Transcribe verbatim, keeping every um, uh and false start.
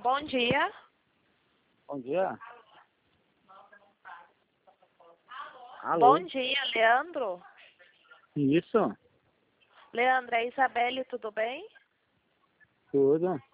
Bom dia. Bom dia. Alô? Bom dia, Leandro. Isso, Leandro, é Isabelle, tudo bem? tudo.